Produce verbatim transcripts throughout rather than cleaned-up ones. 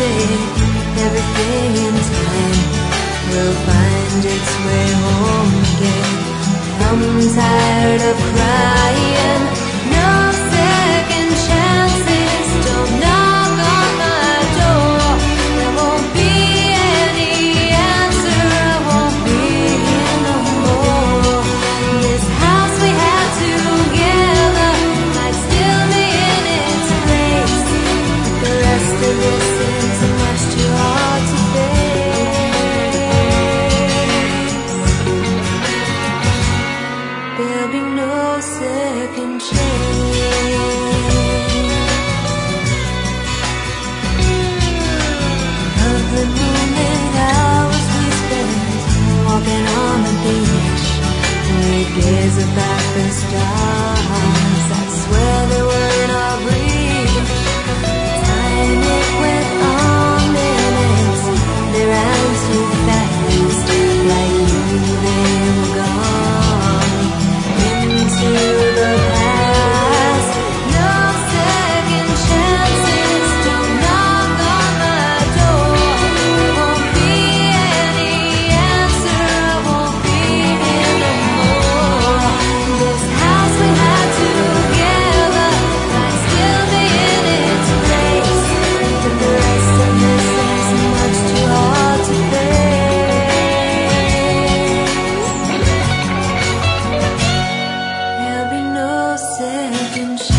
say everything in time will find its way home again. I'm tired of crying. No second chances. Don't knock on my door. There won't be any answer. I won't be here no more. This house we had together might still be in its place. The rest of this is much too hard to face. There'll be no second chance. Of the moonlit hours we spent walking on the beach, we gaze up at the stars. I swear they were in our reach. Time it went on minutes, they ran too fast. Like you, they were gone into the past. No second chances. Don't knock on my door. There won't be any answer. I won't be here no more. This house we had together might still be in its place, but the rest of this is much too hard to face. There'll be no second chance.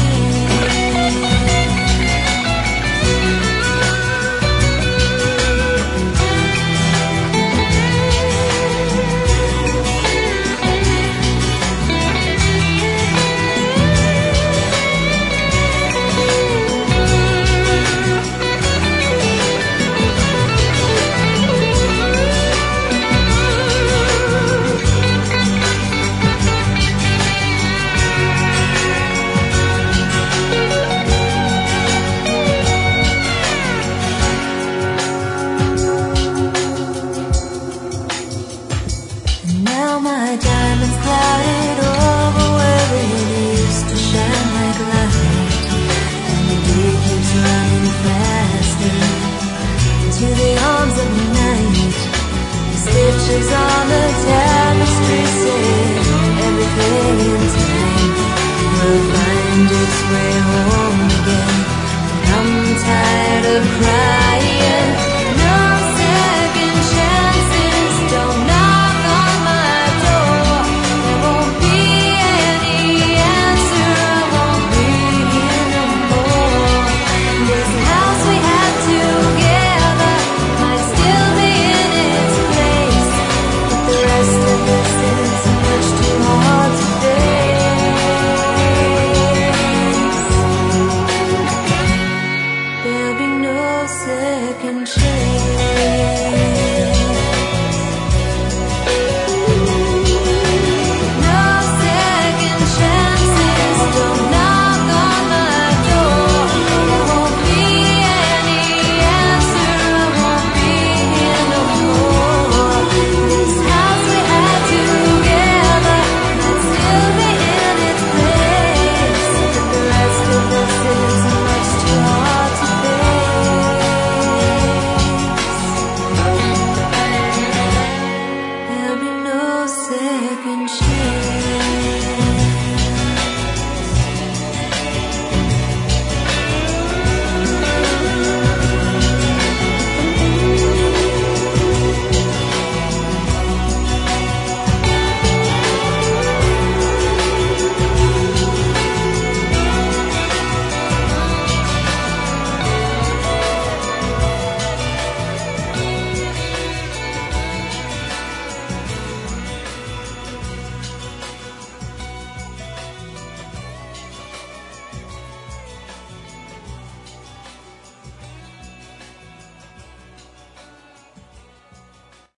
Now my diamond's clouded over where it used to shine like light, and the day keeps running faster into the arms of the night. The stitches on the tapestry say everything in time will find its way home again. I'm tired of crying.